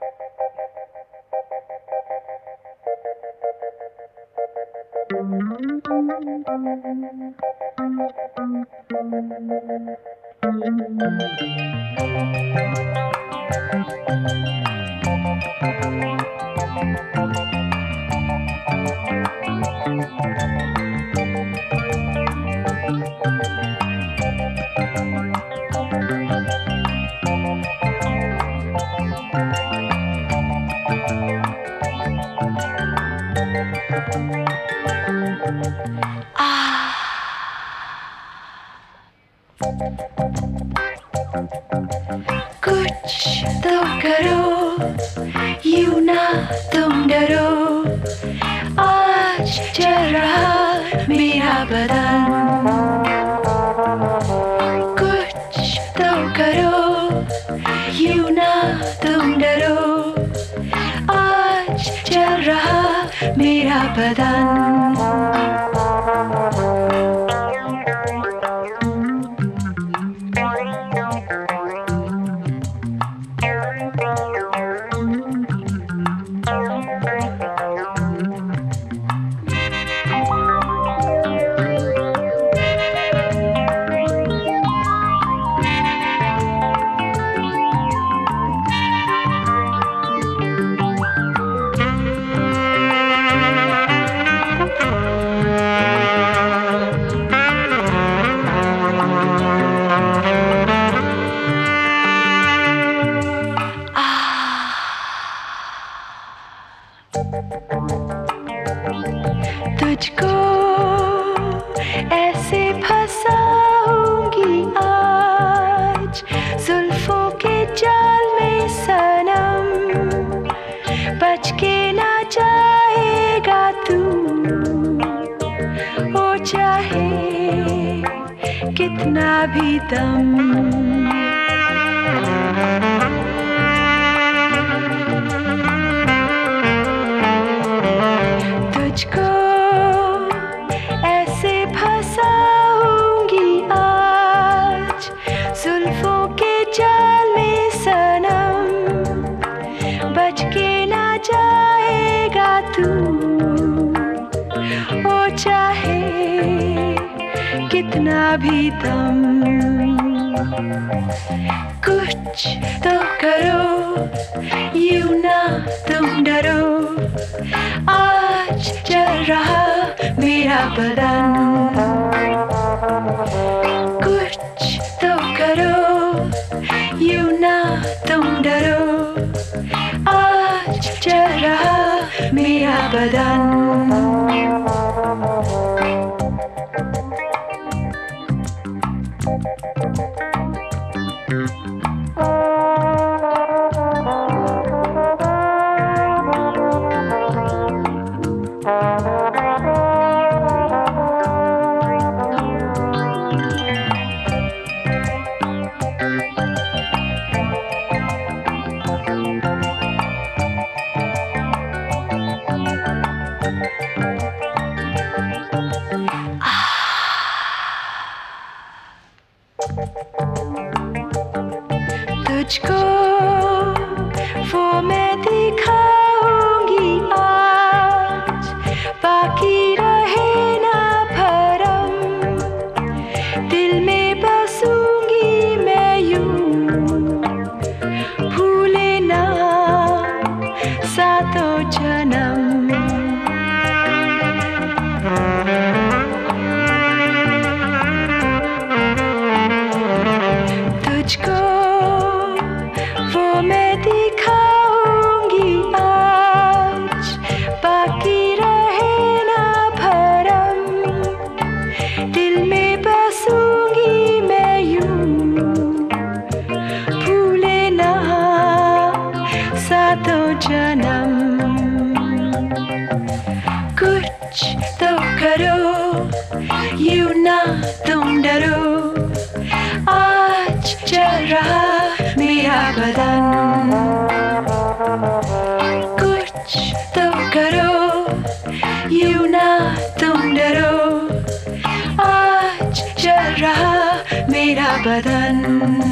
कुछ तो करो, यूं ना तुम डरो, आज चल रहा मेरा बदन। कुछ तो करो, यूं ना तुम डरो, आज चल रहा मेरा बदन। तुझको ऐसे फंसाऊंगी आज जुल्फों के जाल में सनम, बच के ना जाएगा तू, हो चाहे कितना भी दम। तुझको ऐसे फंसाऊंगी आज जुल्फों के जाल में सनम, बच के ना जाएगा तू, हो चाहे कितना भी दम। कुछ तो करो, यूं ना तुम डरो, आज चल रहा मेरा बदन। कुछ तो करो, यूं ना तुम डरो, आज चल रहा मेरा बदन। तुझको वो मैं दिखाऊंगी आज, बाकी रहे ना भरम, दिल में बसूंगी मैं यूं, भूले ना सातों जन्म। तुझको वो मैं दिखाऊंगी आज, बाकी रहे ना भरम, दिल में बसूंगी मैं यूं, भूले ना सातों जन्म। कुछ तो करो, यूं ना तुम डरो, आज चल रहा मेरा बदन। कुछ तो करो, यूं ना तुम डरो, आज चल रहा मेरा बदन।